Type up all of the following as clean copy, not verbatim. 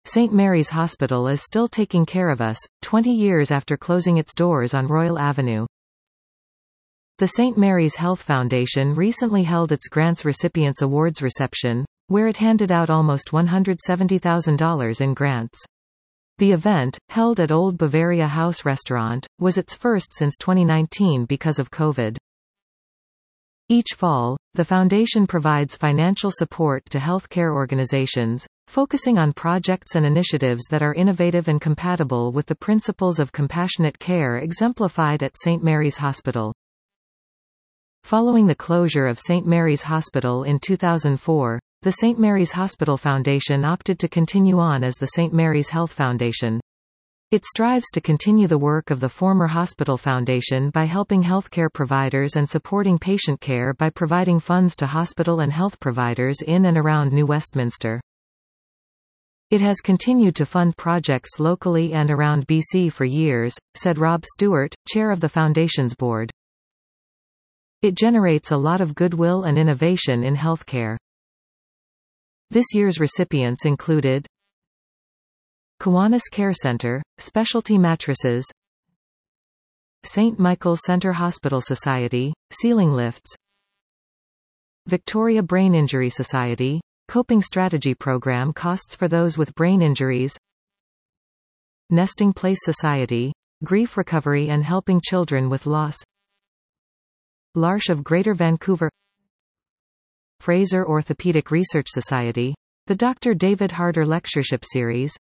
St. Mary's Hospital is still taking care of us, 20 years after closing its doors on Royal Avenue. The St. Mary's Health Foundation recently held its Grants Recipients Awards reception, where it handed out almost $170,000 in grants. The event, held at Old Bavaria House Restaurant, was its first since 2019 because of COVID. Each fall, the foundation provides financial support to healthcare organizations, focusing on projects and initiatives that are innovative and compatible with the principles of compassionate care exemplified at St. Mary's Hospital. Following the closure of St. Mary's Hospital in 2004, the St. Mary's Hospital Foundation opted to continue on as the St. Mary's Health Foundation. It strives to continue the work of the former hospital foundation by helping healthcare providers and supporting patient care by providing funds to hospital and health providers in and around New Westminster. It has continued to fund projects locally and around BC for years, said Rob Stewart, chair of the foundation's board. It generates a lot of goodwill and innovation in healthcare. This year's recipients included Kiwanis Care Center, Specialty Mattresses, St. Michael's Center Hospital Society, Ceiling Lifts, Victoria Brain Injury Society, Coping Strategy Program Costs for Those with Brain Injuries, Nesting Place Society, Grief Recovery and Helping Children with Loss, L'Arche of Greater Vancouver, Fraser Orthopedic Research Society, the Dr. David Harder Lectureship Series,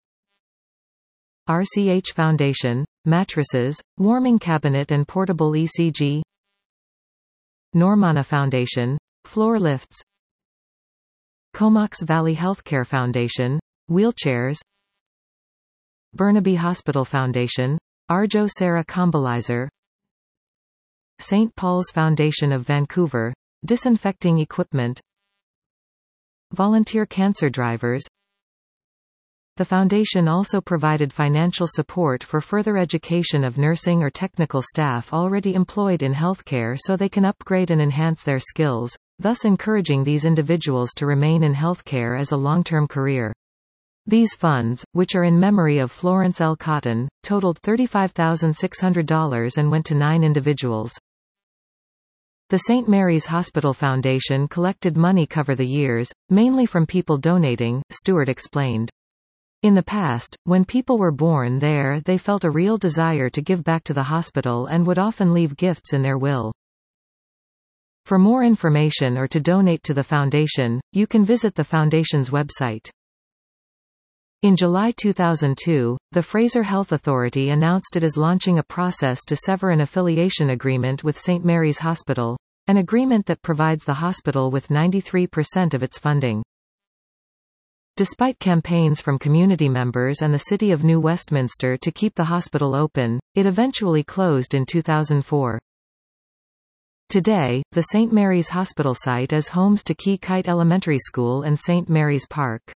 RCH Foundation, Mattresses, Warming Cabinet and Portable ECG, Normana Foundation, Floor Lifts, Comox Valley Healthcare Foundation, Wheelchairs, Burnaby Hospital Foundation, Arjo Sarah Combalizer, St. Paul's Foundation of Vancouver, Disinfecting Equipment, Volunteer Cancer Drivers. The foundation also provided financial support for further education of nursing or technical staff already employed in healthcare so they can upgrade and enhance their skills, thus encouraging these individuals to remain in healthcare as a long-term career. These funds, which are in memory of Florence L. Cotton, totaled $35,600 and went to 9 individuals. The St. Mary's Hospital Foundation collected money cover the years, mainly from people donating, Stewart explained. In the past, when people were born there, they felt a real desire to give back to the hospital and would often leave gifts in their will. For more information or to donate to the foundation, you can visit the foundation's website. In July 2002, the Fraser Health Authority announced it is launching a process to sever an affiliation agreement with St. Mary's Hospital, an agreement that provides the hospital with 93% of its funding. Despite campaigns from community members and the City of New Westminster to keep the hospital open, it eventually closed in 2004. Today, the St. Mary's Hospital site is homes to Key Kite Elementary School and St. Mary's Park.